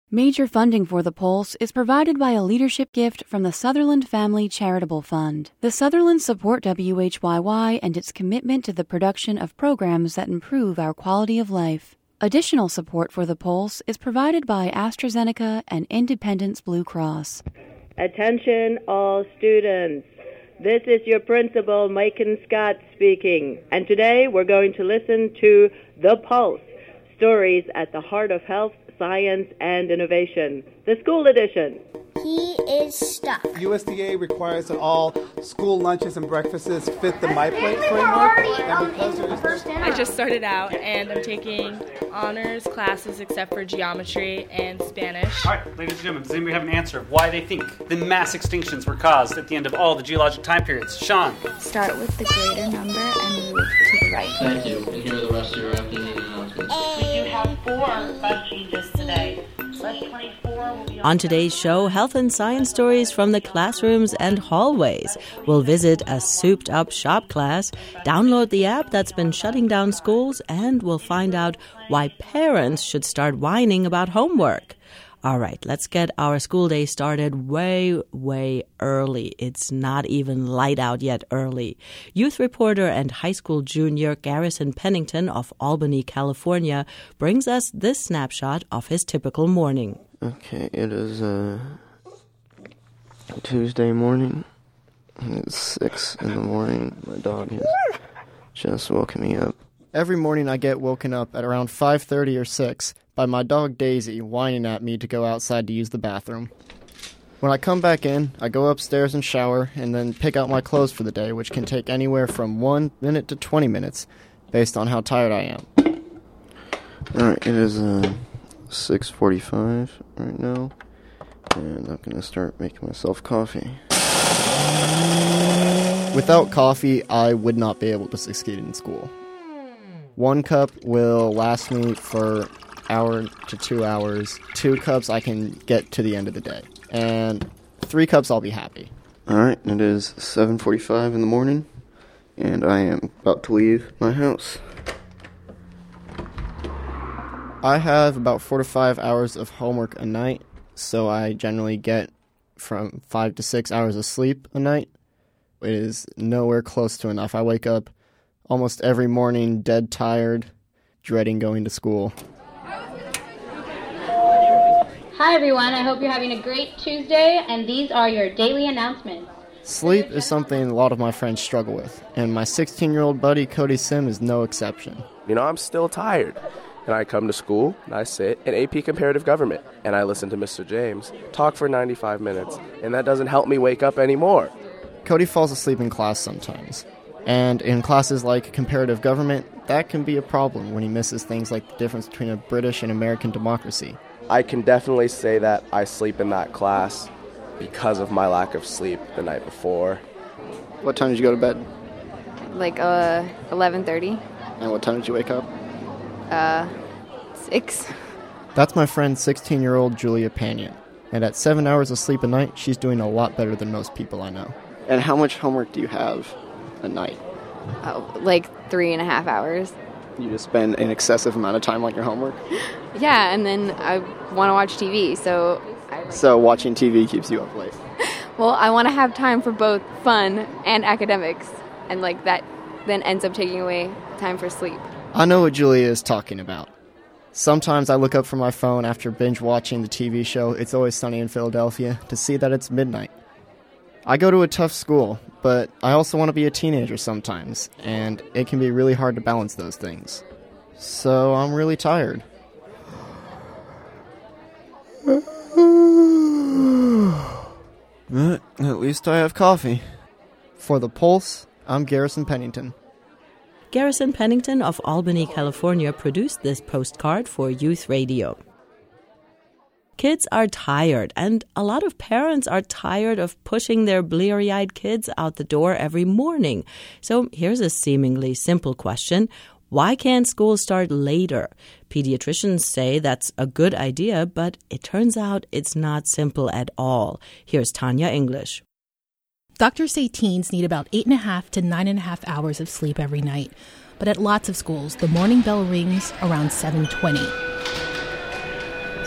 Major funding for The Pulse is provided by a leadership gift from the Sutherland Family Charitable Fund. The Sutherlands support WHYY and its commitment to the production of programs that improve our quality of life. Additional support for The Pulse is provided by AstraZeneca and Independence Blue Cross. Attention all students. This is your principal, Macon Scott, speaking. And today we're going to listen to The Pulse, stories at the heart of health, science, and innovation. The school edition. He is stuck. USDA requires that all school lunches and breakfasts fit the MyPlate framework. I just started out and I'm taking honors classes except for geometry and Spanish. All right, ladies and gentlemen, does anybody have an answer of why they think the mass extinctions were caused at the end of all the geologic time periods? Sean? Start with the greater number and move to the right. Thank you. And here are the rest of your afternoon announcements. We do have 4 bus changes today. Bus 24 will be on today's show, health and science stories from the classrooms and hallways. We'll visit a souped-up shop class, download the app that's been shutting down schools, and we'll find out why parents should start whining about homework. All right, let's get our school day started way, way early. It's not even light out yet early. Youth reporter and high school junior Garrison Pennington of Albany, California, brings us this snapshot of his typical morning. Okay, it is Tuesday morning. It's 6 in the morning. My dog has just woken me up. Every morning I get woken up at around 5:30 or 6 by my dog Daisy whining at me to go outside to use the bathroom. When I come back in, I go upstairs and shower and then pick out my clothes for the day, which can take anywhere from 1 minute to 20 minutes based on how tired I am. Alright, it is 6:45 right now, and I'm going to start making myself coffee. Without coffee, I would not be able to succeed in school. 1 cup will last me for hour to 2 hours. 2 cups I can get to the end of the day. And 3 cups I'll be happy. Alright, it is 7:45 in the morning, and I am about to leave my house. I have about 4 to 5 hours of homework a night, so I generally get from 5 to 6 hours of sleep a night. It is nowhere close to enough. I wake up almost every morning dead tired, dreading going to school. Hi everyone, I hope you're having a great Tuesday, and these are your daily announcements. Sleep is something a lot of my friends struggle with, and my 16-year-old buddy Cody Sim is no exception. You know, I'm still tired, and I come to school, and I sit in AP Comparative Government, and I listen to Mr. James talk for 95 minutes, and that doesn't help me wake up anymore. Cody falls asleep in class sometimes, and in classes like Comparative Government, that can be a problem when he misses things like the difference between a British and American democracy. I can definitely say that I sleep in that class because of my lack of sleep the night before. What time did you go to bed? Like 11:30. And what time did you wake up? 6. That's my friend 16-year-old Julia Panion. And at 7 hours of sleep a night, she's doing a lot better than most people I know. And how much homework do you have a night? Oh, like 3.5 hours. You just spend an excessive amount of time on your homework? Yeah, and then I want to watch TV, so... So watching TV keeps you up late? Well, I want to have time for both fun and academics, and like that then ends up taking away time for sleep. I know what Julia is talking about. Sometimes I look up from my phone after binge watching the TV show It's Always Sunny in Philadelphia to see that it's midnight. I go to a tough school, but I also want to be a teenager sometimes, and it can be really hard to balance those things. So I'm really tired. But at least I have coffee. For The Pulse, I'm Garrison Pennington. Garrison Pennington of Albany, California, produced this postcard for Youth Radio. Kids are tired, and a lot of parents are tired of pushing their bleary-eyed kids out the door every morning. So here's a seemingly simple question. Why can't school start later? Pediatricians say that's a good idea, but it turns out it's not simple at all. Here's Tanya English. Doctors say teens need about 8.5 to 9.5 hours of sleep every night. But at lots of schools, the morning bell rings around 7:20.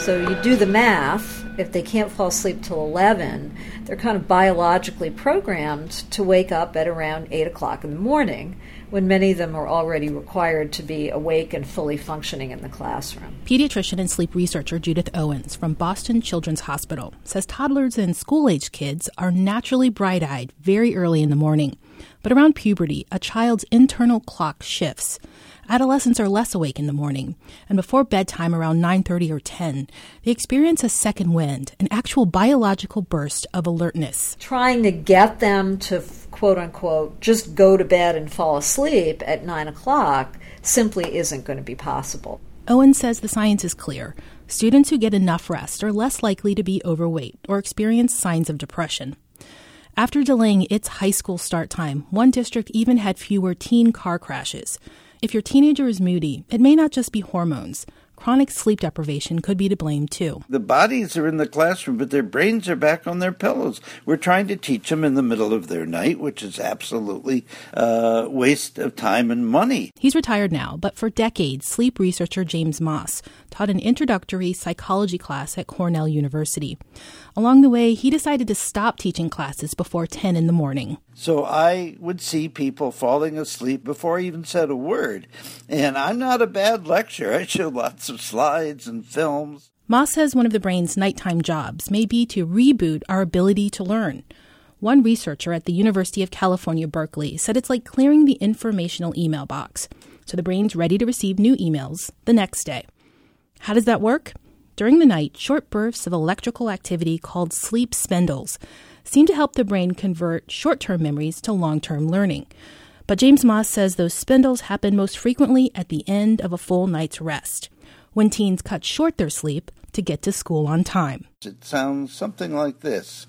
So you do the math. If they can't fall asleep till 11, they're kind of biologically programmed to wake up at around 8 o'clock in the morning, when many of them are already required to be awake and fully functioning in the classroom. Pediatrician and sleep researcher Judith Owens from Boston Children's Hospital says toddlers and school-age kids are naturally bright-eyed very early in the morning. But around puberty, a child's internal clock shifts. Adolescents are less awake in the morning, and before bedtime around 9:30 or 10, they experience a second wind, an actual biological burst of alertness. Trying to get them to, quote-unquote, just go to bed and fall asleep at 9 o'clock simply isn't going to be possible. Owen says the science is clear. Students who get enough rest are less likely to be overweight or experience signs of depression. After delaying its high school start time, one district even had fewer teen car crashes. If your teenager is moody, it may not just be hormones. Chronic sleep deprivation could be to blame, too. The bodies are in the classroom, but their brains are back on their pillows. We're trying to teach them in the middle of their night, which is absolutely a waste of time and money. He's retired now, but for decades, sleep researcher James Moss taught an introductory psychology class at Cornell University. Along the way, he decided to stop teaching classes before 10 in the morning. So I would see people falling asleep before I even said a word. And I'm not a bad lecturer. I show lots of slides and films. Moss says one of the brain's nighttime jobs may be to reboot our ability to learn. One researcher at the University of California, Berkeley, said it's like clearing the informational email box, so the brain's ready to receive new emails the next day. How does that work? During the night, short bursts of electrical activity called sleep spindles seem to help the brain convert short-term memories to long-term learning. But James Moss says those spindles happen most frequently at the end of a full night's rest, when teens cut short their sleep to get to school on time. It sounds something like this.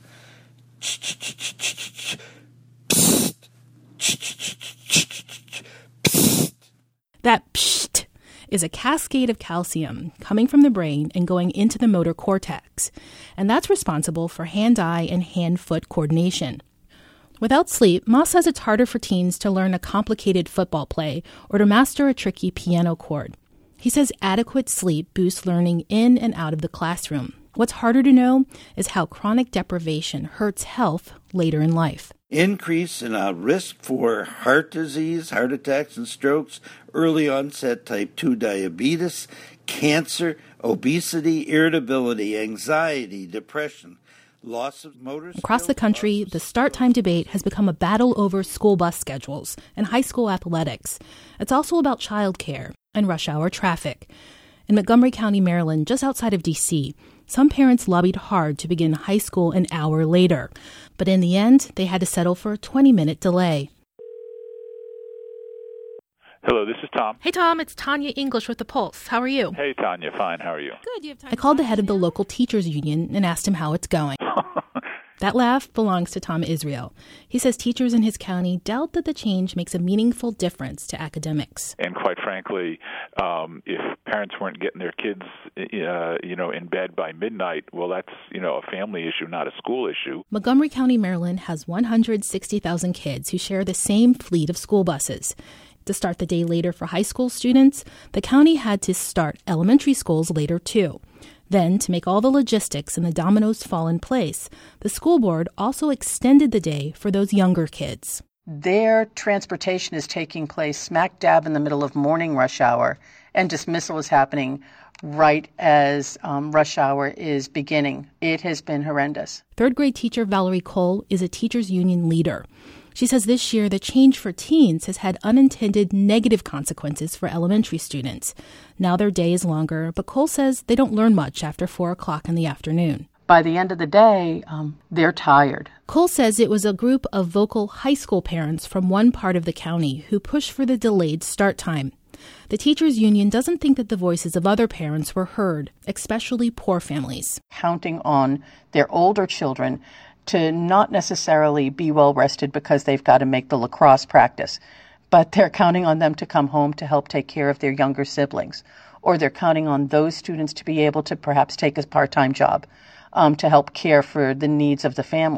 That psht is a cascade of calcium coming from the brain and going into the motor cortex, and that's responsible for hand-eye and hand-foot coordination. Without sleep, Moss says it's harder for teens to learn a complicated football play or to master a tricky piano chord. He says adequate sleep boosts learning in and out of the classroom. What's harder to know is how chronic deprivation hurts health later in life. Increase in our risk for heart disease, heart attacks and strokes, early onset type 2 diabetes, cancer, obesity, irritability, anxiety, depression, loss of motor skills. Across the country, the start time debate has become a battle over school bus schedules and high school athletics. It's also about childcare and rush hour traffic. In Montgomery County, Maryland, just outside of D.C., some parents lobbied hard to begin high school an hour later. But in the end, they had to settle for a 20-minute delay. Hello, this is Tom. Hey, Tom, it's Tanya English with The Pulse. How are you? Hey, Tanya. Fine. How are you? Good. You have time. I called the head of the local teachers union and asked him how it's going. That laugh belongs to Tom Israel. He says teachers in his county doubt that the change makes a meaningful difference to academics. And quite frankly, if parents weren't getting their kids, in bed by midnight, well, that's, a family issue, not a school issue. Montgomery County, Maryland has 160,000 kids who share the same fleet of school buses. To start the day later for high school students, the county had to start elementary schools later, too. Then, to make all the logistics and the dominoes fall in place, the school board also extended the day for those younger kids. Their transportation is taking place smack dab in the middle of morning rush hour, and dismissal is happening right as rush hour is beginning. It has been horrendous. Third grade teacher Valerie Cole is a teachers union leader. She says this year the change for teens has had unintended negative consequences for elementary students. Now their day is longer, but Cole says they don't learn much after 4 o'clock in the afternoon. By the end of the day, they're tired. Cole says it was a group of vocal high school parents from one part of the county who pushed for the delayed start time. The teachers union doesn't think that the voices of other parents were heard, especially poor families. Counting on their older children to not necessarily be well rested because they've got to make the lacrosse practice, but they're counting on them to come home to help take care of their younger siblings, or they're counting on those students to be able to perhaps take a part-time job to help care for the needs of the family.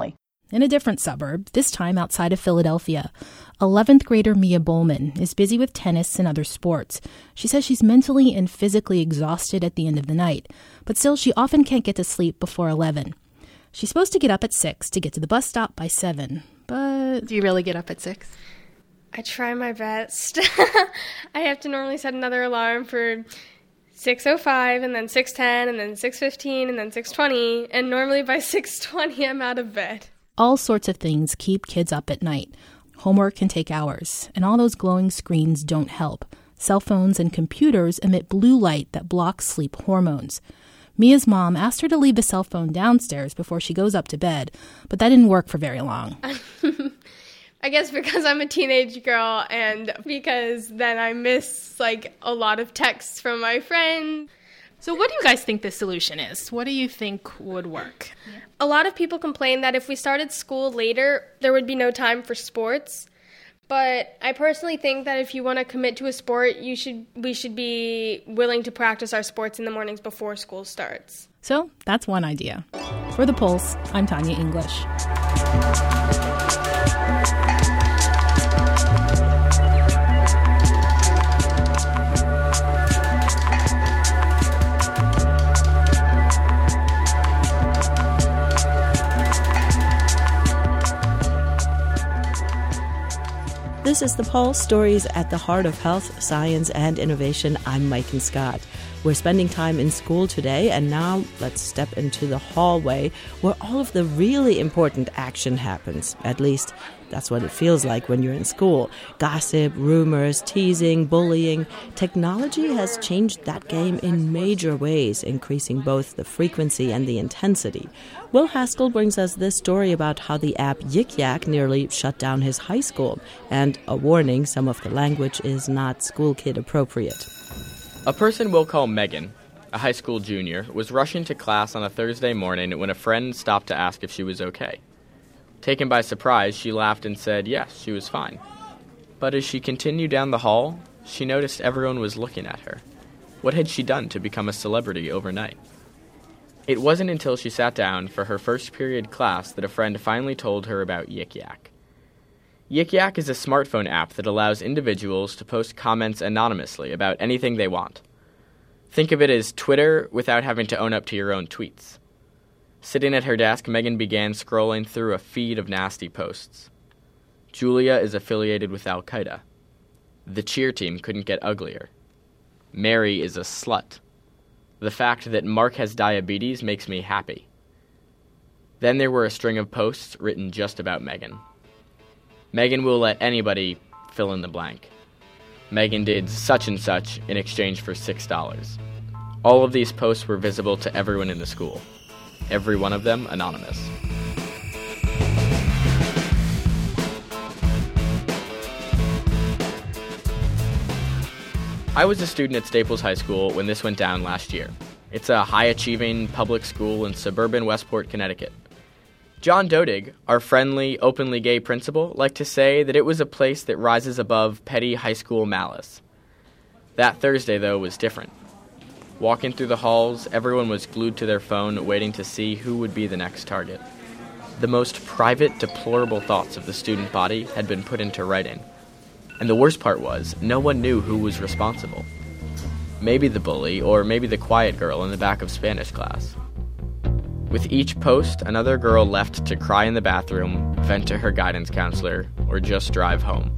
In a different suburb, this time outside of Philadelphia, 11th grader Mia Bowman is busy with tennis and other sports. She says she's mentally and physically exhausted at the end of the night, but still she often can't get to sleep before 11. She's supposed to get up at 6 to get to the bus stop by 7, but... Do you really get up at 6? I try my best. I have to normally set another alarm for 6:05 and then 6:10 and then 6:15 and then 6:20, and normally by 6:20 I'm out of bed. All sorts of things keep kids up at night. Homework can take hours, and all those glowing screens don't help. Cell phones and computers emit blue light that blocks sleep hormones. Mia's mom asked her to leave the cell phone downstairs before she goes up to bed, but that didn't work for very long. I guess because I'm a teenage girl and because then I miss, a lot of texts from my friends. So what do you guys think the solution is? What do you think would work? A lot of people complain that if we started school later, there would be no time for sports. But I personally think that if you want to commit to a sport, we should be willing to practice our sports in the mornings before school starts. So that's one idea. For The Pulse, I'm Tanya English. This is The Pulse, stories at the heart of health, science, and innovation. I'm Maiken Scott. We're spending time in school today, and now let's step into the hallway where all of the really important action happens. At least, that's what it feels like when you're in school. Gossip, rumors, teasing, bullying. Technology has changed that game in major ways, increasing both the frequency and the intensity. Will Haskell brings us this story about how the app Yik Yak nearly shut down his high school, and a warning, some of the language is not school kid appropriate. A person we'll call Megan, a high school junior, was rushing to class on a Thursday morning when a friend stopped to ask if she was okay. Taken by surprise, she laughed and said yes, she was fine. But as she continued down the hall, she noticed everyone was looking at her. What had she done to become a celebrity overnight? It wasn't until she sat down for her first period class that a friend finally told her about Yik Yak. Yik Yak is a smartphone app that allows individuals to post comments anonymously about anything they want. Think of it as Twitter without having to own up to your own tweets. Sitting at her desk, Megan began scrolling through a feed of nasty posts. Julia is affiliated with Al-Qaeda. The cheer team couldn't get uglier. Mary is a slut. The fact that Mark has diabetes makes me happy. Then there were a string of posts written just about Megan. Megan will let anybody fill in the blank. Megan did such and such in exchange for $6. All of these posts were visible to everyone in the school. Every one of them anonymous. I was a student at Staples High School when this went down last year. It's a high-achieving public school in suburban Westport, Connecticut. John Dodig, our friendly, openly gay principal, liked to say that it was a place that rises above petty high school malice. That Thursday, though, was different. Walking through the halls, everyone was glued to their phone, waiting to see who would be the next target. The most private, deplorable thoughts of the student body had been put into writing. And the worst part was, no one knew who was responsible. Maybe the bully, or maybe the quiet girl in the back of Spanish class. With each post, another girl left to cry in the bathroom, vent to her guidance counselor, or just drive home.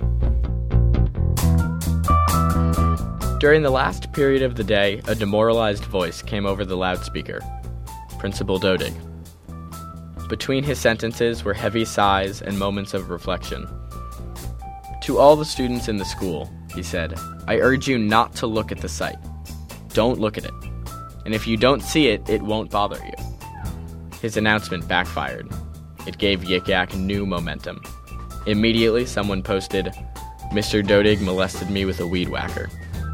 During the last period of the day, a demoralized voice came over the loudspeaker. Principal Dodig. Between his sentences were heavy sighs and moments of reflection. To all the students in the school, he said, I urge you not to look at the site. Don't look at it. And if you don't see it, it won't bother you. His announcement backfired. It gave Yik Yak new momentum. Immediately, someone posted, Mr. Dodig molested me with a weed whacker.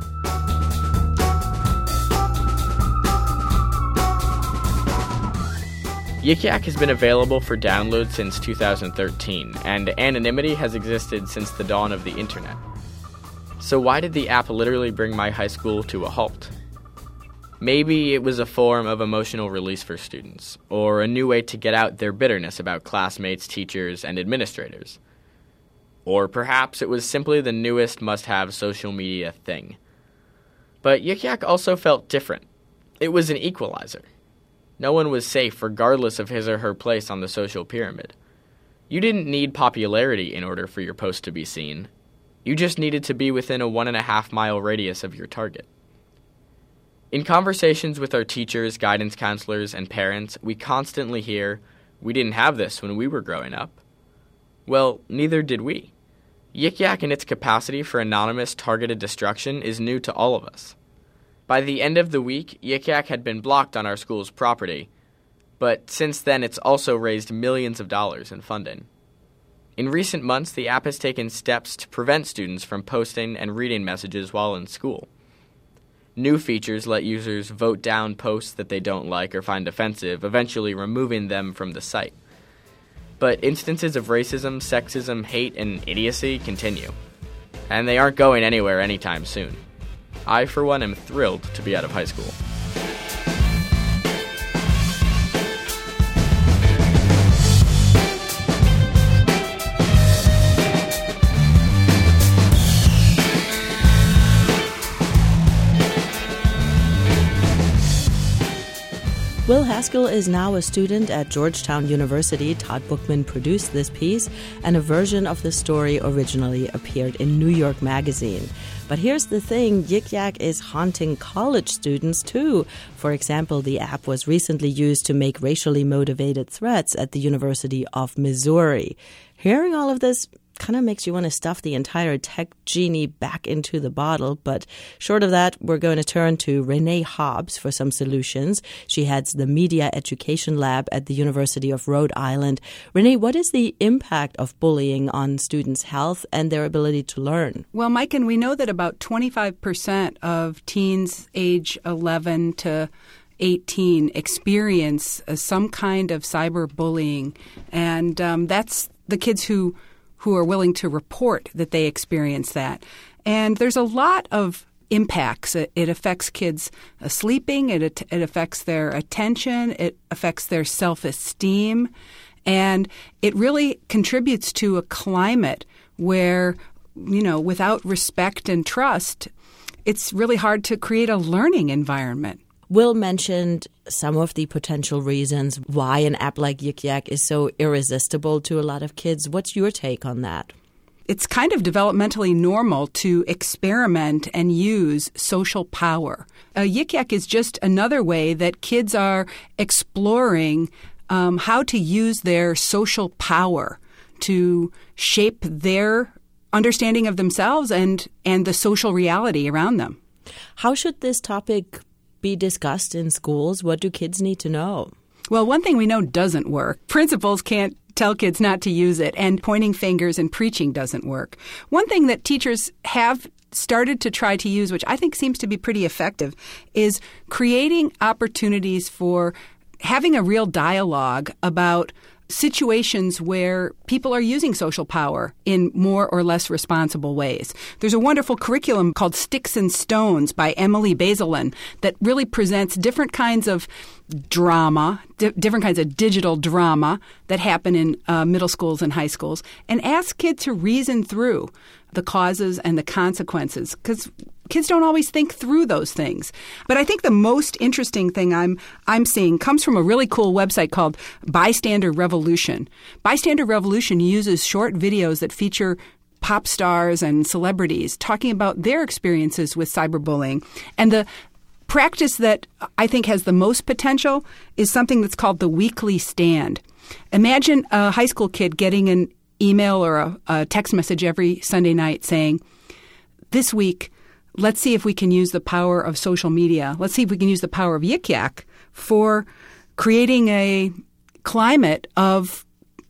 Yik Yak has been available for download since 2013, and anonymity has existed since the dawn of the internet. So why did the app literally bring my high school to a halt? Maybe it was a form of emotional release for students, or a new way to get out their bitterness about classmates, teachers, and administrators. Or perhaps it was simply the newest must-have social media thing. But Yik Yak also felt different. It was an equalizer. No one was safe regardless of his or her place on the social pyramid. You didn't need popularity in order for your post to be seen. You just needed to be within a 1.5-mile radius of your target. In conversations with our teachers, guidance counselors, and parents, we constantly hear, "We didn't have this when we were growing up." Well, neither did we. Yik Yak in its capacity for anonymous targeted destruction is new to all of us. By the end of the week, Yik Yak had been blocked on our school's property, but since then it's also raised millions of dollars in funding. In recent months, the app has taken steps to prevent students from posting and reading messages while in school. New features let users vote down posts that they don't like or find offensive, eventually removing them from the site. But instances of racism, sexism, hate, and idiocy continue. And they aren't going anywhere anytime soon. I, for one, am thrilled to be out of high school. Will Haskell is now a student at Georgetown University. Todd Bookman produced this piece, and a version of the story originally appeared in New York Magazine. But here's the thing, Yik Yak is haunting college students too. For example, the app was recently used to make racially motivated threats at the University of Missouri. Hearing all of this kind of makes you want to stuff the entire tech genie back into the bottle. But short of that, we're going to turn to Renee Hobbs for some solutions. She heads the Media Education Lab at the University of Rhode Island. Renee, what is the impact of bullying on students' health and their ability to learn? Well, Mike, and we know that about 25% of teens age 11 to 18 experience some kind of cyberbullying. And that's the kids who are willing to report that they experience that. And there's a lot of impacts. It affects kids' sleeping. It affects their attention. It affects their self-esteem. And it really contributes to a climate where, without respect and trust, it's really hard to create a learning environment. Will mentioned some of the potential reasons why an app like Yik Yak is so irresistible to a lot of kids. What's your take on that? It's kind of developmentally normal to experiment and use social power. Yik Yak is just another way that kids are exploring how to use their social power to shape their understanding of themselves and the social reality around them. How should this topic be discussed in schools? What do kids need to know? Well, one thing we know doesn't work. Principals can't tell kids not to use it, and pointing fingers and preaching doesn't work. One thing that teachers have started to try to use, which I think seems to be pretty effective, is creating opportunities for having a real dialogue about situations where people are using social power in more or less responsible ways. There's a wonderful curriculum called Sticks and Stones by Emily Bazelon that really presents different kinds of drama, different kinds of digital drama that happen in middle schools and high schools, and asks kids to reason through the causes and the consequences, because kids don't always think through those things. But I think the most interesting thing I'm seeing comes from a really cool website called Bystander Revolution. Bystander Revolution uses short videos that feature pop stars and celebrities talking about their experiences with cyberbullying. And the practice that I think has the most potential is something that's called the weekly stand. Imagine a high school kid getting an email or a text message every Sunday night saying, "This week, let's see if we can use the power of social media. Let's see if we can use the power of Yik Yak for creating a climate of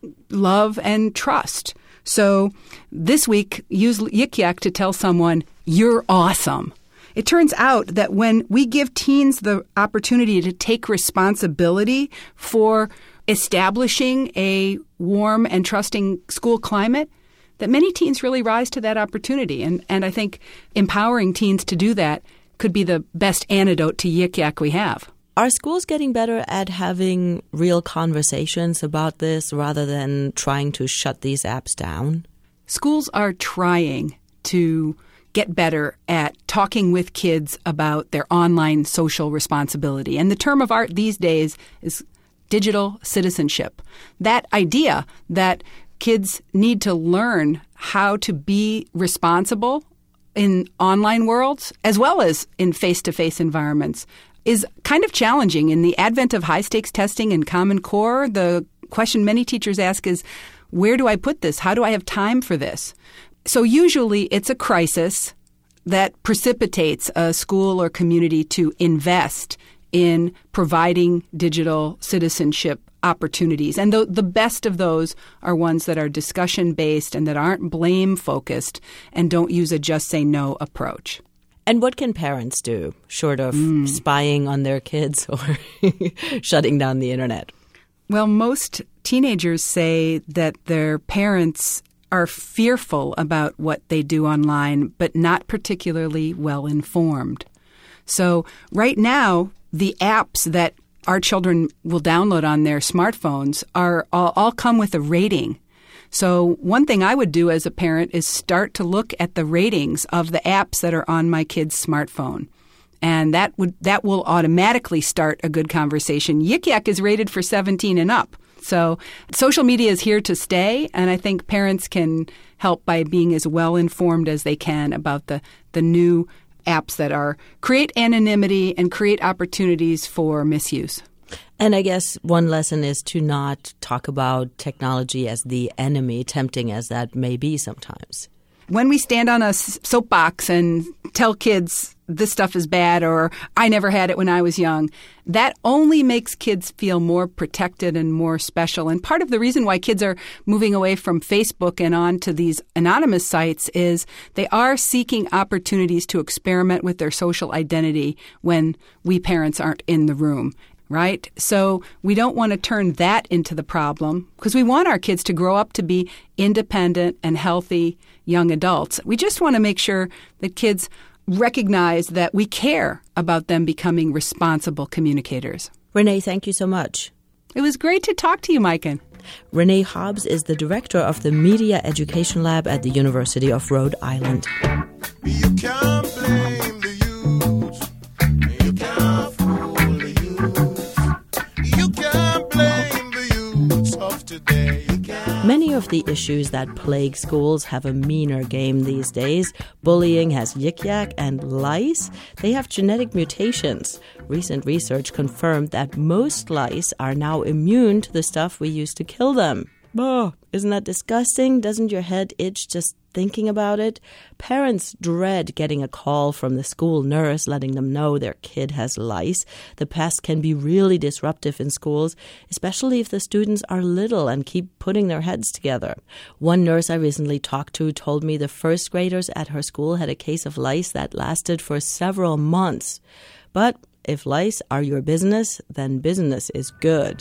love and trust. So this week, use Yik Yak to tell someone, you're awesome." It turns out that when we give teens the opportunity to take responsibility for establishing a warm and trusting school climate, that many teens really rise to that opportunity. And I think empowering teens to do that could be the best antidote to Yik Yak we have. Are schools getting better at having real conversations about this rather than trying to shut these apps down? Schools are trying to get better at talking with kids about their online social responsibility. And the term of art these days is digital citizenship. That idea that kids need to learn how to be responsible in online worlds as well as in face-to-face environments is kind of challenging. In the advent of high-stakes testing and Common Core, the question many teachers ask is, where do I put this? How do I have time for this? So usually it's a crisis that precipitates a school or community to invest in providing digital citizenship opportunities. And the best of those are ones that are discussion-based and that aren't blame-focused and don't use a just-say-no approach. And what can parents do, short of spying on their kids or shutting down the internet? Well, most teenagers say that their parents are fearful about what they do online, but not particularly well informed. So right now, the apps that our children will download on their smartphones are all come with a rating. So one thing I would do as a parent is start to look at the ratings of the apps that are on my kid's smartphone. And that will automatically start a good conversation. Yik Yak is rated for 17 and up. So social media is here to stay, and I think parents can help by being as well informed as they can about the new apps that create anonymity and create opportunities for misuse. And I guess one lesson is to not talk about technology as the enemy, tempting as that may be sometimes. When we stand on a soapbox and tell kids this stuff is bad or I never had it when I was young, that only makes kids feel more protected and more special. And part of the reason why kids are moving away from Facebook and on to these anonymous sites is they are seeking opportunities to experiment with their social identity when we parents aren't in the room. Right? So we don't want to turn that into the problem because we want our kids to grow up to be independent and healthy young adults. We just want to make sure that kids recognize that we care about them becoming responsible communicators. Renee, thank you so much. It was great to talk to you, Maiken. Renee Hobbs is the director of the Media Education Lab at the University of Rhode Island. You can't blame the youth. You can't fool the youth. You can't blame the youth of today. Many of the issues that plague schools have a meaner game these days. Bullying has Yik Yak, and lice, they have genetic mutations. Recent research confirmed that most lice are now immune to the stuff we use to kill them. Oh, isn't that disgusting? Doesn't your head itch just thinking about it? Parents dread getting a call from the school nurse letting them know their kid has lice. The pest can be really disruptive in schools, especially if the students are little and keep putting their heads together. One nurse I recently talked to told me the first graders at her school had a case of lice that lasted for several months. But if lice are your business, then business is good.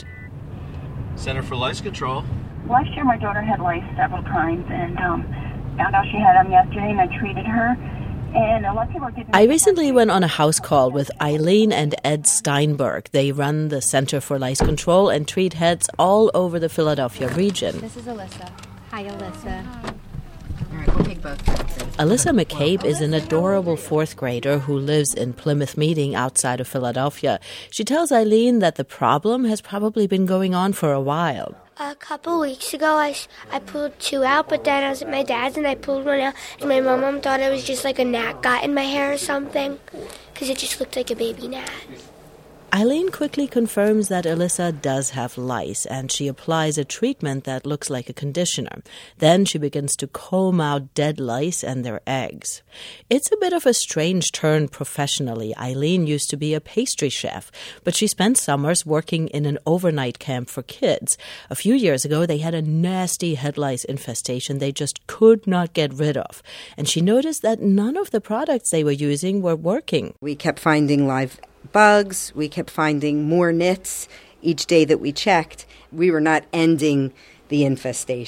Center for Lice Control. Last year my daughter had lice several times and found out she had them yesterday and I treated her. And a lot of people are getting... I recently went on a house call with Eileen and Ed Steinberg. They run the Center for Lice Control and treat heads all over the Philadelphia region. This is Alyssa. Hi, Alyssa. All right, we'll take both. Alyssa McCabe is an adorable fourth grader who lives in Plymouth Meeting outside of Philadelphia. She tells Eileen that the problem has probably been going on for a while. A couple weeks ago, I pulled two out, but then I was at my dad's and I pulled one out, and my mom thought it was just like a gnat got in my hair or something, because it just looked like a baby gnat. Eileen quickly confirms that Alyssa does have lice, and she applies a treatment that looks like a conditioner. Then she begins to comb out dead lice and their eggs. It's a bit of a strange turn professionally. Eileen used to be a pastry chef, but she spent summers working in an overnight camp for kids. A few years ago, they had a nasty head lice infestation they just could not get rid of. And she noticed that none of the products they were using were working. We kept finding live bugs. We kept finding more nits each day that we checked. We were not ending the infestation.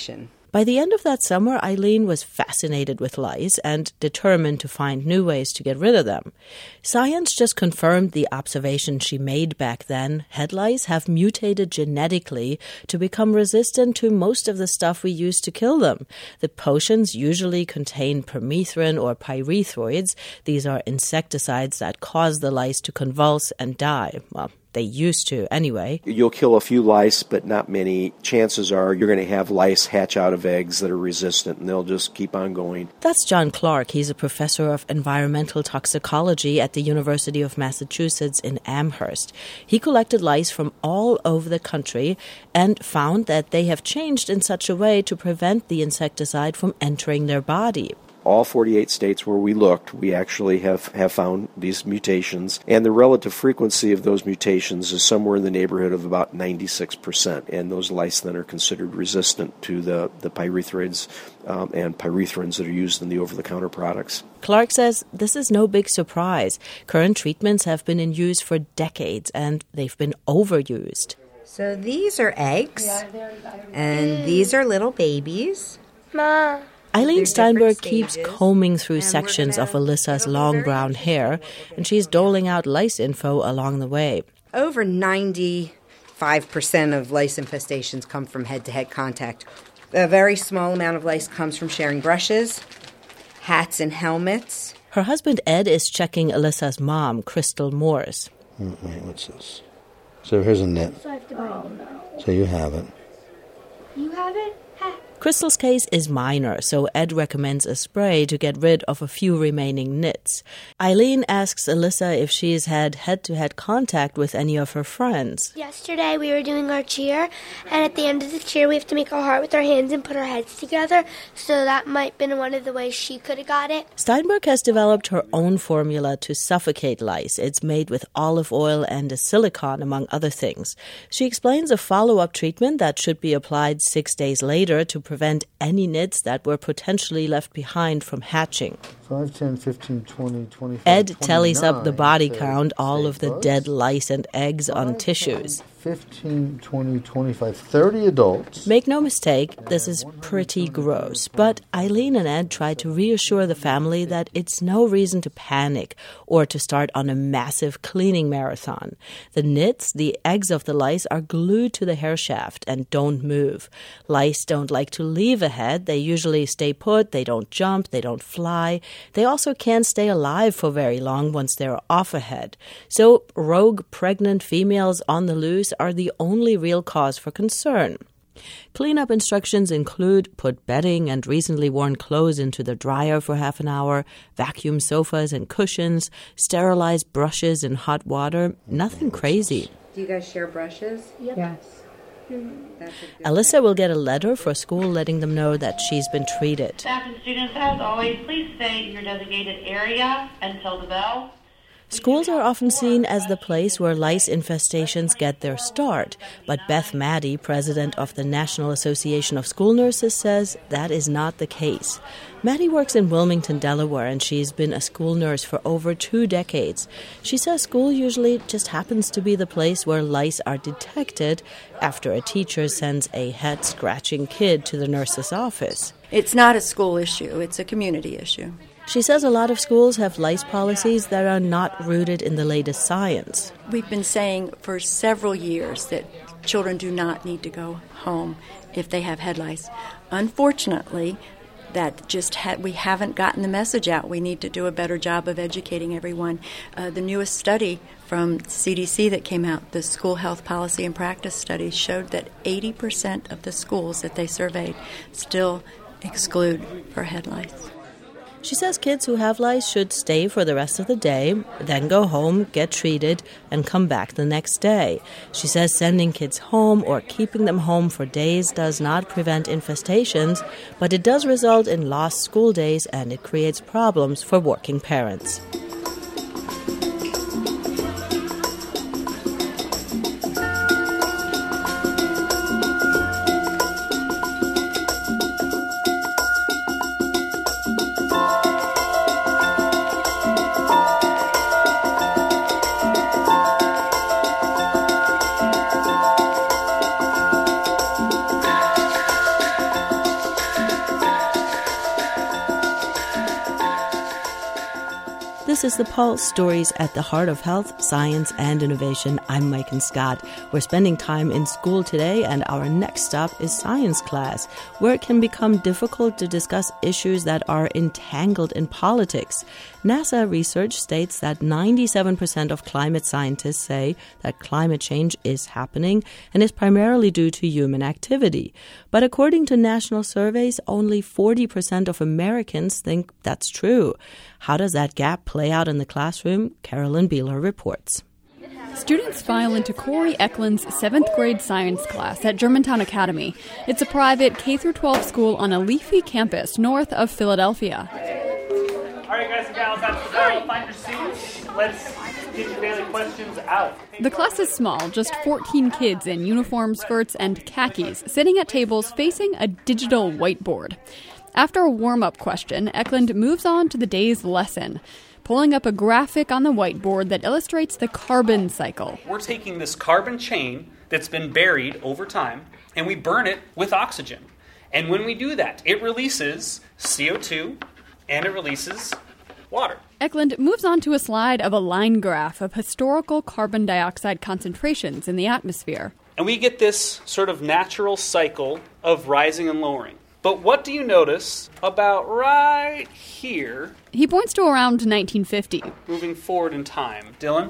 By the end of that summer, Eileen was fascinated with lice and determined to find new ways to get rid of them. Science just confirmed the observation she made back then. Head lice have mutated genetically to become resistant to most of the stuff we use to kill them. The potions usually contain permethrin or pyrethroids. These are insecticides that cause the lice to convulse and die. Well, they used to, anyway. You'll kill a few lice, but not many. Chances are you're going to have lice hatch out of eggs that are resistant, and they'll just keep on going. That's John Clark. He's a professor of environmental toxicology at the University of Massachusetts in Amherst. He collected lice from all over the country and found that they have changed in such a way to prevent the insecticide from entering their body. All 48 states where we looked, we actually have found these mutations, and the relative frequency of those mutations is somewhere in the neighborhood of about 96%, and those lice then are considered resistant to the pyrethroids and pyrethrins that are used in the over-the-counter products. Clark says this is no big surprise. Current treatments have been in use for decades, and they've been overused. So these are eggs, and these are little babies. Ma. Eileen Steinberg keeps combing through sections of Alyssa's long brown hair, and she's doling out lice info along the way. Over 95% of lice infestations come from head-to-head contact. A very small amount of lice comes from sharing brushes, hats and helmets. Her husband Ed is checking Alyssa's mom, Crystal Morse. What's this? So here's a nit. So you have it. You have it? Crystal's case is minor, so Ed recommends a spray to get rid of a few remaining nits. Eileen asks Alyssa if she's had head-to-head contact with any of her friends. Yesterday we were doing our cheer, and at the end of the cheer we have to make a heart with our hands and put our heads together, so that might have been one of the ways she could have got it. Steinberg has developed her own formula to suffocate lice. It's made with olive oil and a silicone, among other things. She explains a follow-up treatment that should be applied 6 days later to prevent any nits that were potentially left behind from hatching. 5, 10, 15, 20, 25, Ed tallies up the body count, all of the dead lice and eggs on tissues. 15, 20, 25, 30 adults. Make no mistake, this is pretty gross. But Eileen and Ed try to reassure the family that it's no reason to panic or to start on a massive cleaning marathon. The nits, the eggs of the lice, are glued to the hair shaft and don't move. Lice don't like to leave a head. They usually stay put, they don't jump, they don't fly. They also can't stay alive for very long once they're off a head. So rogue pregnant females on the loose are the only real cause for concern. Cleanup instructions include put bedding and recently worn clothes into the dryer for half an hour, vacuum sofas and cushions, sterilize brushes in hot water. Nothing crazy. Do you guys share brushes? Yep. Yes. Alyssa will get a letter for school letting them know that she's been treated. Staff and students, as always, please stay in your designated area until the bell. Schools are often seen as the place where lice infestations get their start, but Beth Maddie, president of the National Association of School Nurses, says that is not the case. Maddie works in Wilmington, Delaware, and she's been a school nurse for over 2 decades. She says school usually just happens to be the place where lice are detected after a teacher sends a head-scratching kid to the nurse's office. It's not a school issue, it's a community issue. She says a lot of schools have lice policies that are not rooted in the latest science. We've been saying for several years that children do not need to go home if they have head lice. Unfortunately, that just we haven't gotten the message out. We need to do a better job of educating everyone. The newest study from CDC that came out, the School Health Policy and Practice Study, showed that 80% of the schools that they surveyed still exclude for head lice. She says kids who have lice should stay for the rest of the day, then go home, get treated, and come back the next day. She says sending kids home or keeping them home for days does not prevent infestations, but it does result in lost school days and it creates problems for working parents. This is The Pulse, stories at the heart of health, science, and innovation. I'm Mike Scott. We're spending time in school today, and our next stop is science class, where it can become difficult to discuss issues that are entangled in politics. NASA research states that 97% of climate scientists say that climate change is happening and is primarily due to human activity. But according to national surveys, only 40% of Americans think that's true. How does that gap play out in the classroom? Carolyn Beeler reports. Students file into Corey Eklund's 7th grade science class at Germantown Academy. It's a private K-12 school on a leafy campus north of Philadelphia. All right, guys and gals, that's the bell. Find your seats. Let's get your daily questions out. The class is small, just 14 kids in uniform skirts and khakis, sitting at tables facing a digital whiteboard. After a warm-up question, Eklund moves on to the day's lesson, pulling up a graphic on the whiteboard that illustrates the carbon cycle. We're taking this carbon chain that's been buried over time, and we burn it with oxygen. And when we do that, it releases CO2, and it releases water. Eklund moves on to a slide of a line graph of historical carbon dioxide concentrations in the atmosphere. And we get this sort of natural cycle of rising and lowering. But what do you notice about right here? He points to around 1950. Moving forward in time. Dylan?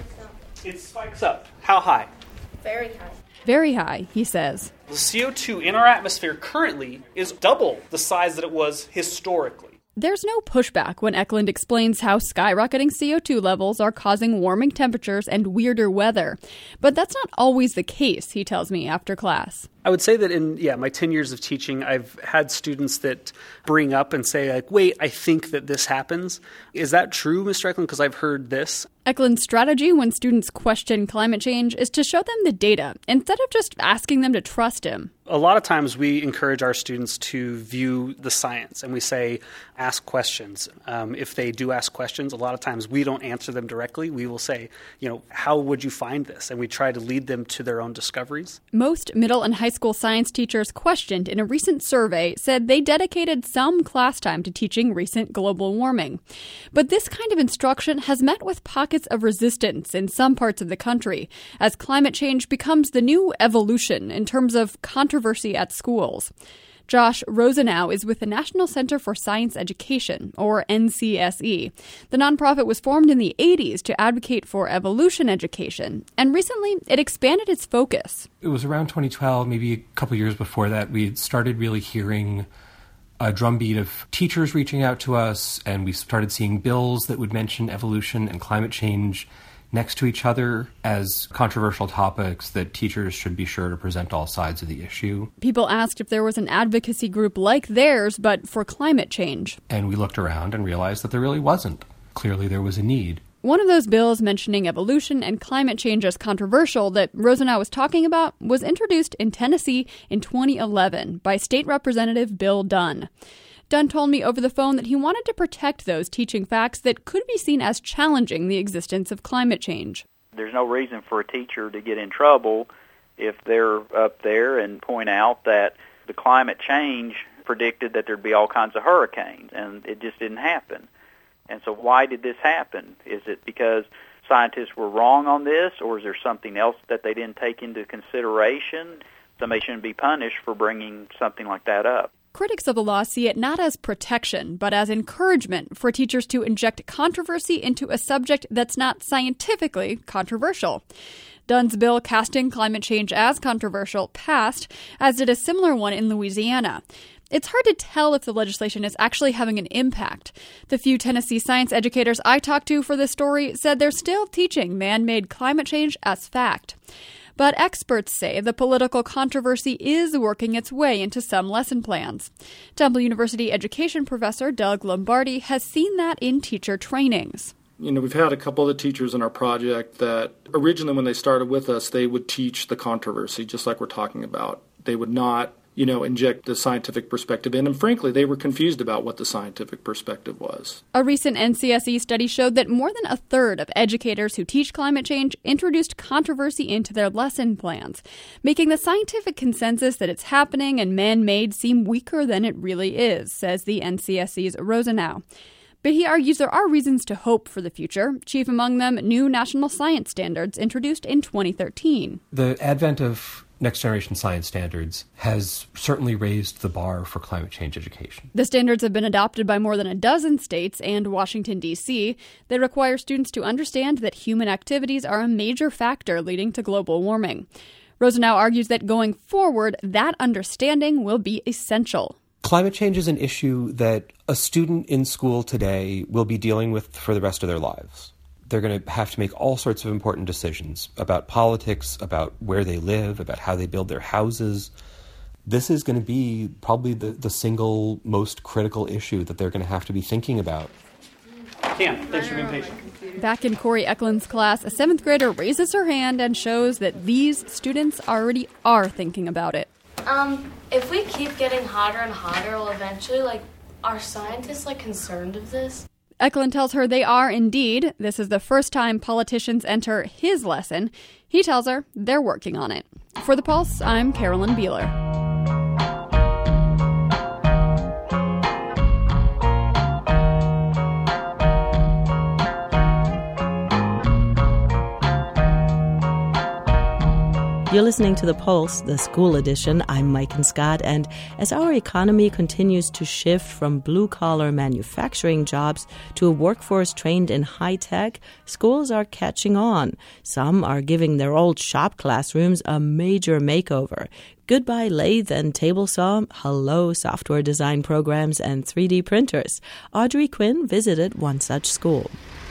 It spikes up. How high? Very high. Very high, he says. The CO2 in our atmosphere currently is double the size that it was historically. There's no pushback when Eklund explains how skyrocketing CO2 levels are causing warming temperatures and weirder weather. But that's not always the case, he tells me after class. I would say that in my 10 years of teaching, I've had students that bring up and say, like, wait, I think that this happens. Is that true, Mr. Eklund? Because I've heard this. Eklund's strategy when students question climate change is to show them the data instead of just asking them to trust him. A lot of times we encourage our students to view the science and we say, ask questions. If they do ask questions, a lot of times we don't answer them directly. We will say, how would you find this? And we try to lead them to their own discoveries. Most middle and high school science teachers questioned in a recent survey said they dedicated some class time to teaching recent global warming. But this kind of instruction has met with pockets of resistance in some parts of the country as climate change becomes the new evolution in terms of controversy at schools. Josh Rosenau is with the National Center for Science Education, or NCSE. The nonprofit was formed in the 80s to advocate for evolution education, and recently it expanded its focus. It was around 2012, maybe a couple years before that, we started really hearing a drumbeat of teachers reaching out to us, and we started seeing bills that would mention evolution and climate change next to each other as controversial topics that teachers should be sure to present all sides of the issue. People asked if there was an advocacy group like theirs, but for climate change. And we looked around and realized that there really wasn't. Clearly there was a need. One of those bills mentioning evolution and climate change as controversial that Rosenau was talking about was introduced in Tennessee in 2011 by State Representative Bill Dunn. Dunn told me over the phone that he wanted to protect those teaching facts that could be seen as challenging the existence of climate change. There's no reason for a teacher to get in trouble if they're up there and point out that the climate change predicted that there'd be all kinds of hurricanes, and it just didn't happen. And so why did this happen? Is it because scientists were wrong on this, or is there something else that they didn't take into consideration? Somebody shouldn't be punished for bringing something like that up. Critics of the law see it not as protection, but as encouragement for teachers to inject controversy into a subject that's not scientifically controversial. Dunn's bill casting climate change as controversial passed, as did a similar one in Louisiana. It's hard to tell if the legislation is actually having an impact. The few Tennessee science educators I talked to for this story said they're still teaching man-made climate change as fact. But experts say the political controversy is working its way into some lesson plans. Temple University education professor Doug Lombardi has seen that in teacher trainings. We've had a couple of the teachers in our project that originally when they started with us, they would teach the controversy, just like we're talking about. They would not, inject the scientific perspective in. And frankly, they were confused about what the scientific perspective was. A recent NCSE study showed that more than a third of educators who teach climate change introduced controversy into their lesson plans, making the scientific consensus that it's happening and man-made seem weaker than it really is, says the NCSE's Rosenau. But he argues there are reasons to hope for the future, chief among them new national science standards introduced in 2013. The advent of next-generation science standards has certainly raised the bar for climate change education. The standards have been adopted by more than a dozen states and Washington, D.C. They require students to understand that human activities are a major factor leading to global warming. Rosenau argues that going forward, that understanding will be essential. Climate change is an issue that a student in school today will be dealing with for the rest of their lives. They're going to have to make all sorts of important decisions about politics, about where they live, about how they build their houses. This is going to be probably the single most critical issue that they're going to have to be thinking about. Cam, thanks for being patient. Back in Corey Eklund's class, a 7th grader raises her hand and shows that these students already are thinking about it. If we keep getting hotter and hotter, well, eventually, are scientists, concerned of this? Eklund tells her they are indeed. This is the first time politicians enter his lesson. He tells her they're working on it. For The Pulse, I'm Carolyn Beeler. You're listening to The Pulse, the school edition. I'm Mike Scott, and as our economy continues to shift from blue-collar manufacturing jobs to a workforce trained in high-tech, schools are catching on. Some are giving their old shop classrooms a major makeover. Goodbye lathe and table saw, hello software design programs and 3D printers. Audrey Quinn visited one such school.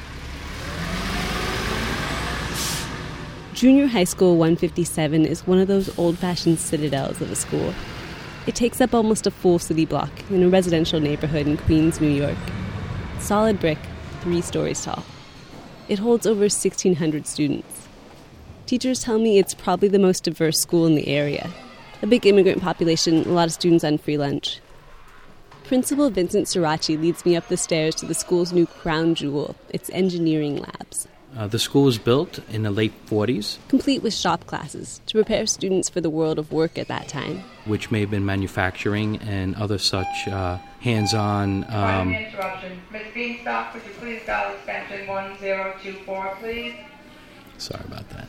Junior High School 157 is one of those old-fashioned citadels of a school. It takes up almost a full city block in a residential neighborhood in Queens, New York. Solid brick, 3 stories tall. It holds over 1,600 students. Teachers tell me it's probably the most diverse school in the area. A big immigrant population, a lot of students on free lunch. Principal Vincent Sirachi leads me up the stairs to the school's new crown jewel, its engineering labs. The school was built in the late 40s. Complete with shop classes to prepare students for the world of work at that time. Which may have been manufacturing and other such hands-on... interruption. Ms. Beanstalk, would you please dial extension 1024, please? Sorry about that.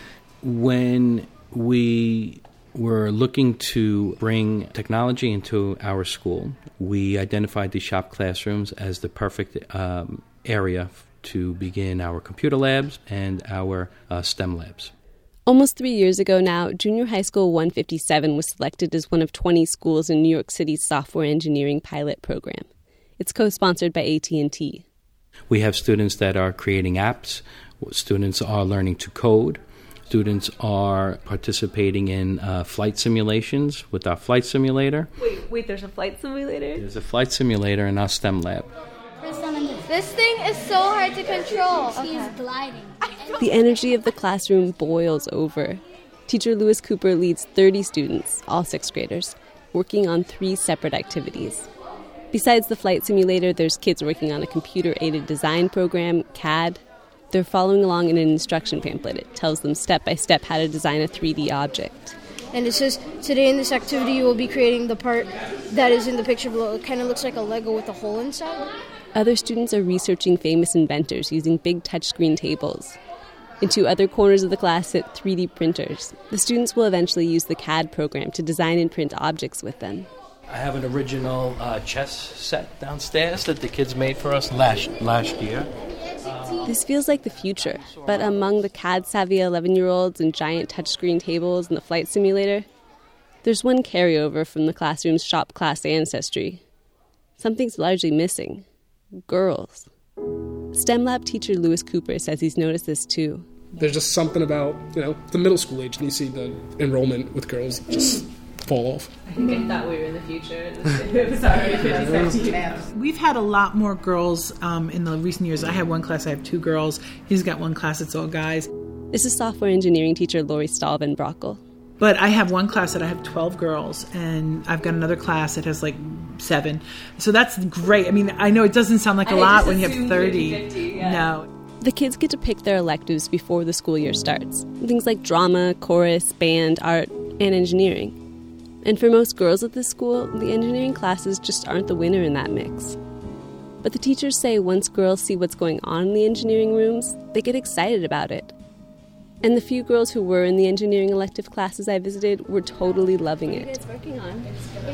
When we were looking to bring technology into our school, we identified the shop classrooms as the perfect area to begin our computer labs and our STEM labs. Almost 3 years ago now, Junior High School 157 was selected as one of 20 schools in New York City's software engineering pilot program. It's co-sponsored by AT&T. We have students that are creating apps. Students are learning to code. Students are participating in flight simulations with our flight simulator. Wait, there's a flight simulator? There's a flight simulator in our STEM lab. This thing is so hard to control. She's gliding. The energy of the classroom boils over. Teacher Lewis Cooper leads 30 students, all 6th graders, working on 3 separate activities. Besides the flight simulator, there's kids working on a computer-aided design program, CAD. They're following along in an instruction pamphlet. It tells them step-by-step how to design a 3D object. And it says, today in this activity you will be creating the part that is in the picture below. It kind of looks like a Lego with a hole inside. Other students are researching famous inventors using big touchscreen tables. In 2 other corners of the class sit 3D printers. The students will eventually use the CAD program to design and print objects with them. I have an original chess set downstairs that the kids made for us last year. This feels like the future, but among the CAD-savvy 11-year-olds and giant touchscreen tables and the flight simulator, there's one carryover from the classroom's shop class ancestry. Something's largely missing. Girls. STEM lab teacher Lewis Cooper says he's noticed this too. There's just something about, the middle school age, and you see the enrollment with girls just fall off. I think I thought we were in the future. Sorry. We've had a lot more girls in the recent years. I have one class, I have 2 girls. He's got one class, it's all guys. This is software engineering teacher Lori Stahl-Van-Brockel. But I have one class that I have 12 girls, and I've got another class that has 7. So that's great. I mean, I know it doesn't sound like a lot when you have 30. 50, yeah. No. The kids get to pick their electives before the school year starts. Things like drama, chorus, band, art, and engineering. And for most girls at this school, the engineering classes just aren't the winner in that mix. But the teachers say once girls see what's going on in the engineering rooms, they get excited about it. And the few girls who were in the engineering elective classes I visited were totally loving it. What are you guys working on?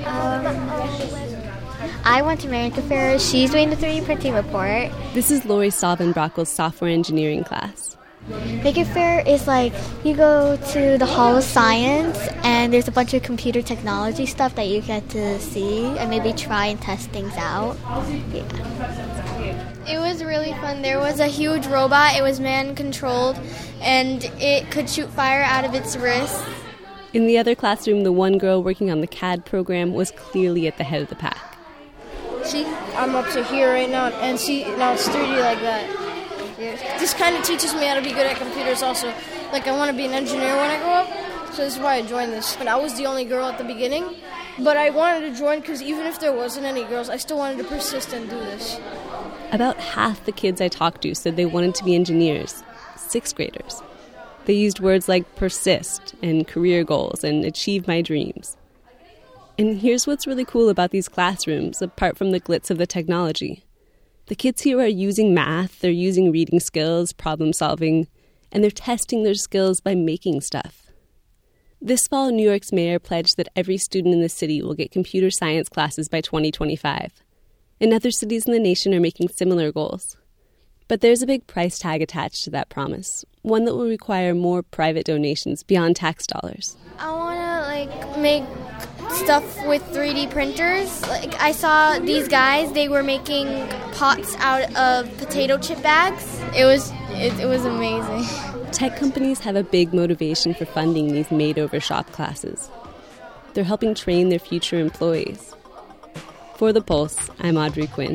I went to Marianka Ferris. She's doing the 3D printing report. This is Lori Salvenbrockel's software engineering class. Maker Faire is like you go to the Hall of Science and there's a bunch of computer technology stuff that you get to see and maybe try and test things out. Yeah. It was really fun. There was a huge robot. It was man-controlled, and it could shoot fire out of its wrist. In the other classroom, the one girl working on the CAD program was clearly at the head of the pack. See, I'm up to here right now, and see, now it's 3D like that. Yeah. This kind of teaches me how to be good at computers also. Like, I want to be an engineer when I grow up, so this is why I joined this. But I was the only girl at the beginning, but I wanted to join because even if there wasn't any girls, I still wanted to persist and do this. About half the kids I talked to said they wanted to be engineers, 6th graders. They used words like persist and career goals and achieve my dreams. And here's what's really cool about these classrooms, apart from the glitz of the technology. The kids here are using math, they're using reading skills, problem solving, and they're testing their skills by making stuff. This fall, New York's mayor pledged that every student in the city will get computer science classes by 2025. And other cities in the nation are making similar goals. But there's a big price tag attached to that promise, one that will require more private donations beyond tax dollars. I want to, make stuff with 3D printers. I saw these guys, they were making pots out of potato chip bags. It was amazing. Tech companies have a big motivation for funding these made-over shop classes. They're helping train their future employees. For The Pulse, I'm Audrey Quinn.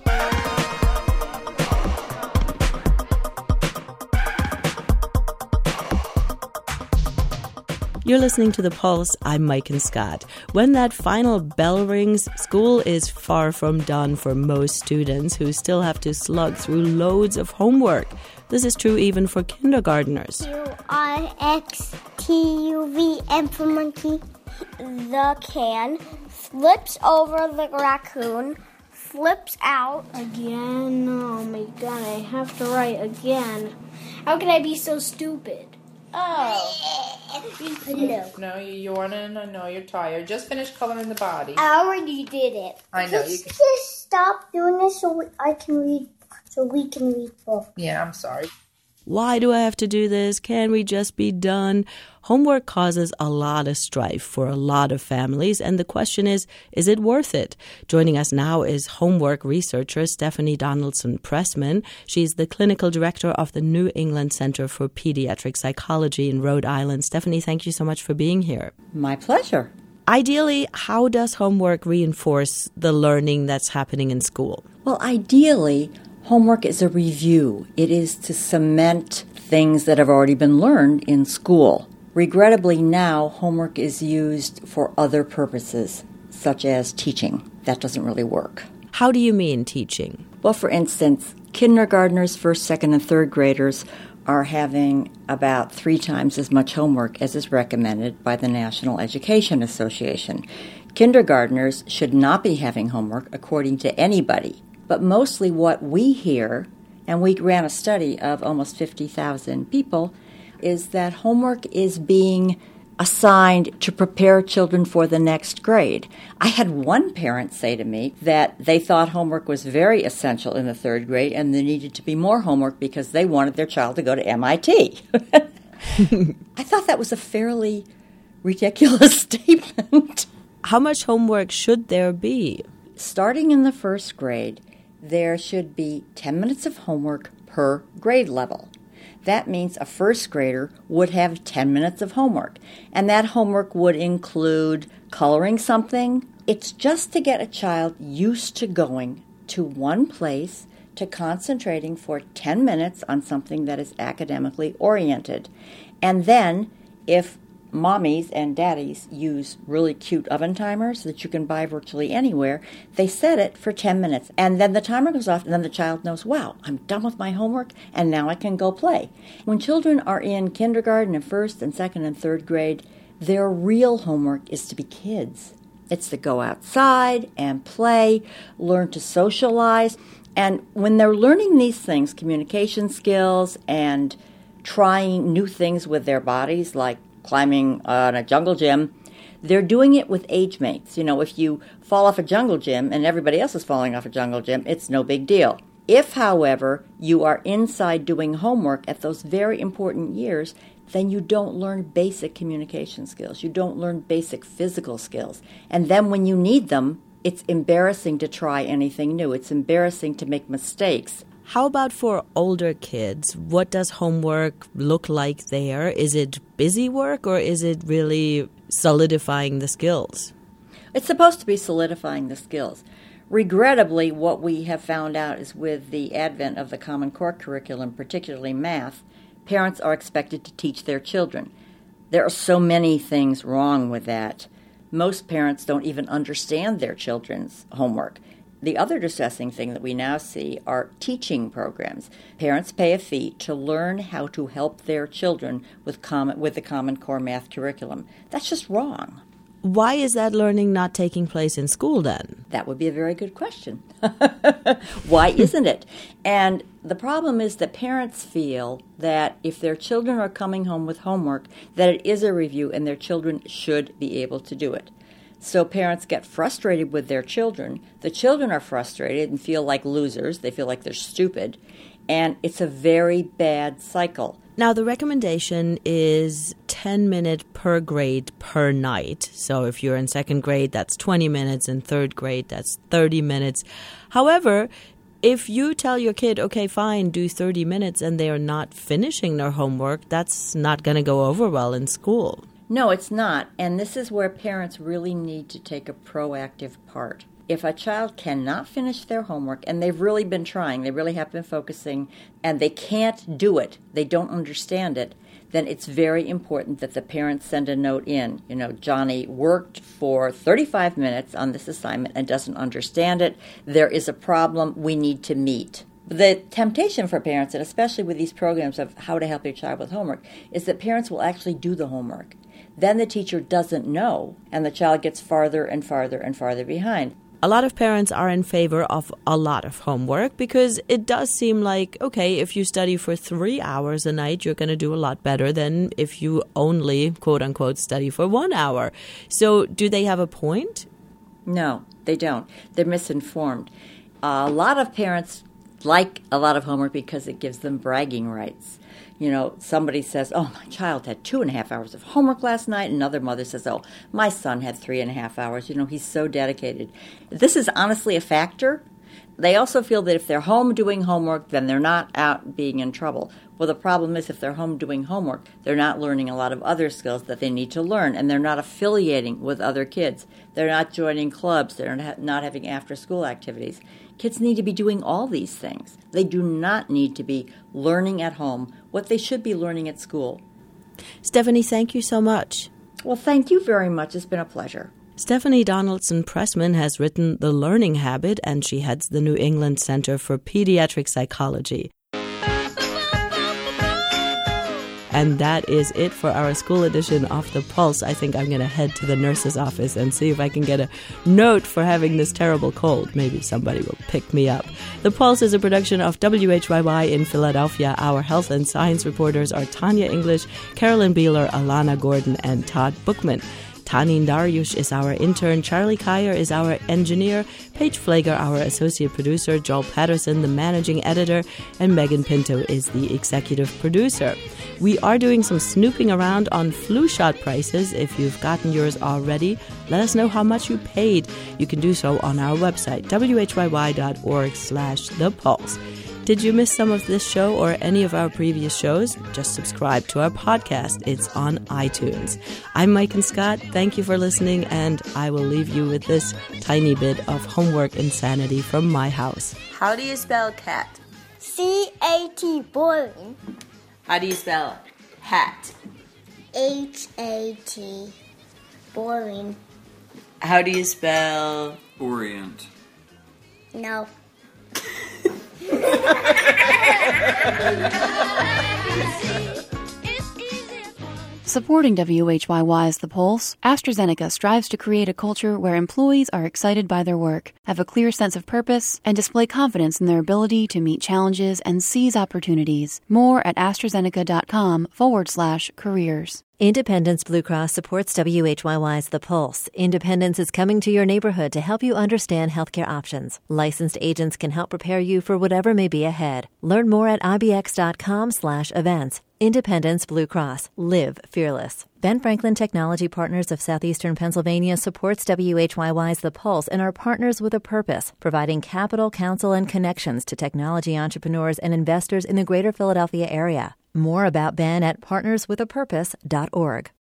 You're listening to The Pulse. I'm Mike and Scott. When that final bell rings, school is far from done for most students who still have to slug through loads of homework. This is true even for kindergartners. UIXTUV, M for monkey. The can flips over the raccoon, flips out. Again? Oh my god, I have to write again. How can I be so stupid? No, you want to know you're tired. Just finish coloring the body. I already did it. I know. Just stop doing this so we can read books. Yeah, I'm sorry. Why do I have to do this? Can we just be done? Homework causes a lot of strife for a lot of families, and the question is it worth it? Joining us now is homework researcher Stephanie Donaldson-Pressman. She's the clinical director of the New England Center for Pediatric Psychology in Rhode Island. Stephanie, thank you so much for being here. My pleasure. Ideally, how does homework reinforce the learning that's happening in school? Well, ideally, homework is a review. It is to cement things that have already been learned in school. Regrettably now, homework is used for other purposes, such as teaching. That doesn't really work. How do you mean teaching? Well, for instance, kindergartners, first, second, and third graders are having about 3 times as much homework as is recommended by the National Education Association. Kindergartners should not be having homework according to anybody. But mostly what we hear, and we ran a study of almost 50,000 people, is that homework is being assigned to prepare children for the next grade. I had one parent say to me that they thought homework was very essential in the 3rd grade and there needed to be more homework because they wanted their child to go to MIT. I thought that was a fairly ridiculous statement. How much homework should there be? Starting in the 1st grade, there should be 10 minutes of homework per grade level. That means a 1st grader would have 10 minutes of homework. And that homework would include coloring something. It's just to get a child used to going to one place, to concentrating for 10 minutes on something that is academically oriented. And then, if mommies and daddies use really cute oven timers that you can buy virtually anywhere, they set it for 10 minutes. And then the timer goes off, and then the child knows, wow, I'm done with my homework, and now I can go play. When children are in kindergarten and 1st and 2nd and 3rd grade, their real homework is to be kids. It's to go outside and play, learn to socialize. And when they're learning these things, communication skills and trying new things with their bodies, like climbing on a jungle gym, they're doing it with age mates. You know, if you fall off a jungle gym and everybody else is falling off a jungle gym, it's no big deal. If, however, you are inside doing homework at those very important years, then you don't learn basic communication skills. You don't learn basic physical skills. And then when you need them, it's embarrassing to try anything new. It's embarrassing to make mistakes. How about for older kids? What does homework look like there? Is it busy work or is it really solidifying the skills? It's supposed to be solidifying the skills. Regrettably, what we have found out is with the advent of the Common Core curriculum, particularly math, parents are expected to teach their children. There are so many things wrong with that. Most parents don't even understand their children's homework. The other distressing thing that we now see are teaching programs. Parents pay a fee to learn how to help their children with the Common Core math curriculum. That's just wrong. Why is that learning not taking place in school then? That would be a very good question. Why isn't it? And the problem is that parents feel that if their children are coming home with homework, that it is a review and their children should be able to do it. So parents get frustrated with their children. The children are frustrated and feel like losers. They feel like they're stupid. And it's a very bad cycle. Now, the recommendation is 10 minutes per grade per night. So if you're in second grade, that's 20 minutes. In third grade, that's 30 minutes. However, if you tell your kid, okay, fine, do 30 minutes, and they are not finishing their homework, that's not going to go over well in school. No, it's not. And this is where parents really need to take a proactive part. If a child cannot finish their homework, and they've really been trying, they really have been focusing, and they can't do it, they don't understand it, then it's very important that the parents send a note in. You know, Johnny worked for 35 minutes on this assignment and doesn't understand it. There is a problem we need to meet. The temptation for parents, and especially with these programs of how to help your child with homework, is that parents will actually do the homework. Then the teacher doesn't know, and the child gets farther and farther and farther behind. A lot of parents are in favor of a lot of homework because it does seem like, okay, if you study for 3 hours a night, you're going to do a lot better than if you only, quote unquote, study for 1 hour. So do they have a point? No, they don't. They're misinformed. A lot of parents like a lot of homework because it gives them bragging rights. You know, somebody says, oh, my child had 2.5 hours of homework last night. Another mother says, oh, my son had 3.5 hours. You know, he's so dedicated. This is honestly a factor. They also feel that if they're home doing homework, then they're not out being in trouble. Well, the problem is if they're home doing homework, they're not learning a lot of other skills that they need to learn, and they're not affiliating with other kids. They're not joining clubs. They're not having after-school activities. Kids need to be doing all these things. They do not need to be learning at home what they should be learning at school. Stephanie, thank you so much. Well, thank you very much. It's been a pleasure. Stephanie Donaldson-Pressman has written The Learning Habit, and she heads the New England Center for Pediatric Psychology. And that is it for our school edition of The Pulse. I think I'm going to head to the nurse's office and see if I can get a note for having this terrible cold. Maybe somebody will pick me up. The Pulse is a production of WHYY in Philadelphia. Our health and science reporters are Tanya English, Carolyn Beeler, Alana Gordon, and Todd Bookman. Tanin Dariush is our intern, Charlie Kyer is our engineer, Paige Flager our associate producer, Joel Patterson the managing editor, and Megan Pinto is the executive producer. We are doing some snooping around on flu shot prices. If you've gotten yours already, let us know how much you paid. You can do so on our website, whyy.org/thepulse. Did you miss some of this show or any of our previous shows? Just subscribe to our podcast. It's on iTunes. I'm Mike and Scott. Thank you for listening, and I will leave you with this tiny bit of homework insanity from my house. How do you spell cat? C-A-T, boring. How do you spell hat? H-A-T, boring. How do you spell orient? No. Supporting WHYY's The Pulse, AstraZeneca strives to create a culture where employees are excited by their work, have a clear sense of purpose, and display confidence in their ability to meet challenges and seize opportunities. More at AstraZeneca.com/careers. Independence Blue Cross supports WHYY's The Pulse. Independence is coming to your neighborhood to help you understand healthcare options. Licensed agents can help prepare you for whatever may be ahead. Learn more at ibx.com/events. Independence Blue Cross. Live fearless. Ben Franklin Technology Partners of Southeastern Pennsylvania supports WHYY's The Pulse and are partners with a purpose, providing capital, counsel, and connections to technology entrepreneurs and investors in the greater Philadelphia area. More about Ben at partnerswithapurpose.org.